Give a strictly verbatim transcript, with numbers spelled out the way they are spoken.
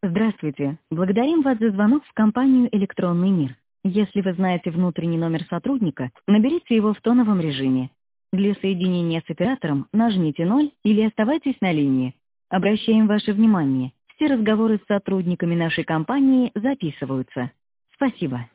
Здравствуйте. Благодарим вас за звонок в компанию «Электронный мир». Если вы знаете внутренний номер сотрудника, наберите его в тоновом режиме. Для соединения с оператором нажмите ноль или оставайтесь на линии. Обращаем ваше внимание, все разговоры с сотрудниками нашей компании записываются. Спасибо.